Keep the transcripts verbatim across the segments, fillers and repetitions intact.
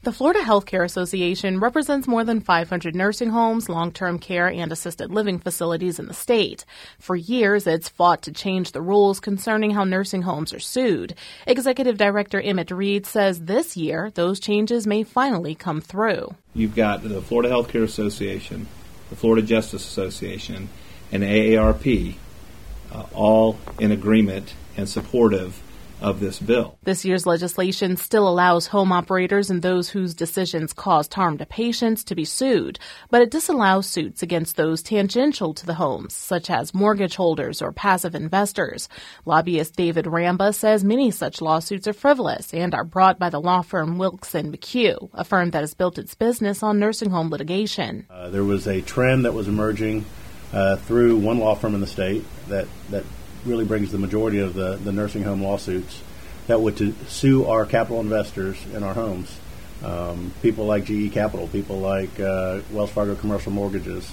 The Florida Healthcare Association represents more than five hundred nursing homes, long-term care, and assisted living facilities in the state. For years, it's fought to change the rules concerning how nursing homes are sued. Executive Director Emmett Reed says this year, those changes may finally come through. You've got the Florida Healthcare Association, the Florida Justice Association, and A A R P, uh, all in agreement and supportive of this bill. This year's legislation still allows home operators and those whose decisions caused harm to patients to be sued, but it disallows suits against those tangential to the homes, such as mortgage holders or passive investors. Lobbyist David Ramba says many such lawsuits are frivolous and are brought by the law firm Wilkes and McHugh, a firm that has built its business on nursing home litigation. Uh, there was a trend that was emerging uh, through one law firm in the state that, that really brings the majority of the, the nursing home lawsuits that would to sue our capital investors in our homes. Um, people like G E Capital, people like uh, Wells Fargo Commercial Mortgages.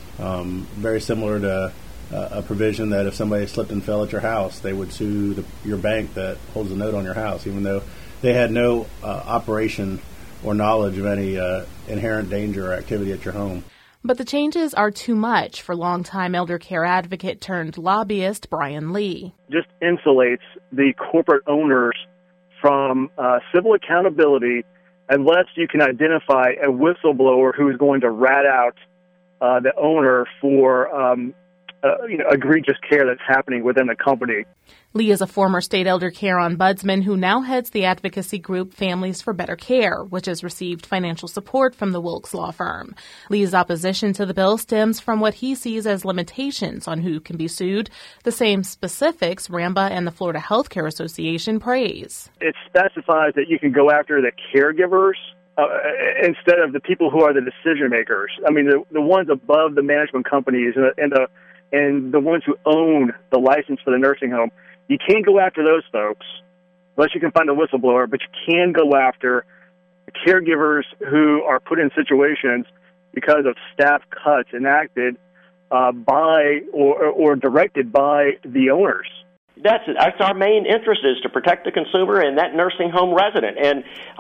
Um, very similar to uh, a provision that if somebody slipped and fell at your house, they would sue the, your bank that holds the note on your house, even though they had no uh, operation or knowledge of any uh, inherent danger or activity at your home. But the changes are too much for longtime elder care advocate turned lobbyist Brian Lee. Just insulates the corporate owners from uh, civil accountability unless you can identify a whistleblower who is going to rat out uh, the owner for um, uh, you know, egregious care that's happening within the company. Lee is a former state elder care ombudsman who now heads the advocacy group Families for Better Care, which has received financial support from the Wilkes law firm. Lee's opposition to the bill stems from what he sees as limitations on who can be sued, the same specifics Ramba and the Florida Healthcare Association praise. It specifies that you can go after the caregivers uh, instead of the people who are the decision makers. I mean, the, the ones above the management companies and the, and the and the ones who own the license for the nursing home. You can't go after those folks unless you can find a whistleblower, but you can go after caregivers who are put in situations because of staff cuts enacted uh, by or, or directed by the owners. That's that's our main interest, is to protect the consumer and that nursing home resident. And,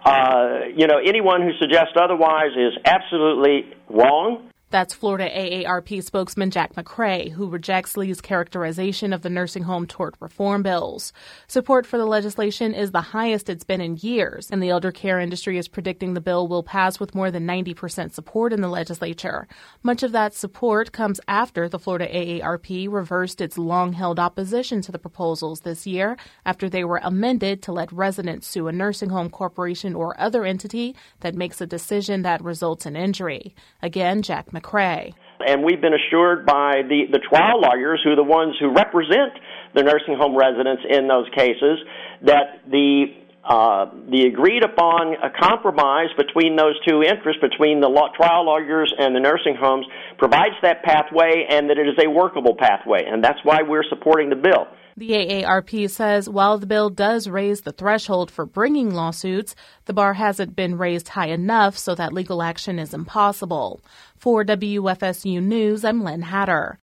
uh, you know, anyone who suggests otherwise is absolutely wrong. That's Florida A A R P spokesman Jack McCray, who rejects Lee's characterization of the nursing home tort reform bills. Support for the legislation is the highest it's been in years, and the elder care industry is predicting the bill will pass with more than ninety percent support in the legislature. Much of that support comes after the Florida A A R P reversed its long-held opposition to the proposals this year after they were amended to let residents sue a nursing home corporation or other entity that makes a decision that results in injury. Again, Jack McCray. And we've been assured by the, the trial lawyers, who are the ones who represent the nursing home residents in those cases, that the uh, the agreed upon a compromise between those two interests, between the law, trial lawyers and the nursing homes, provides that pathway, and that it is a workable pathway. And that's why we're supporting the bill. The A A R P says while the bill does raise the threshold for bringing lawsuits, the bar hasn't been raised high enough so that legal action is impossible. For W F S U News, I'm Lynn Hatter.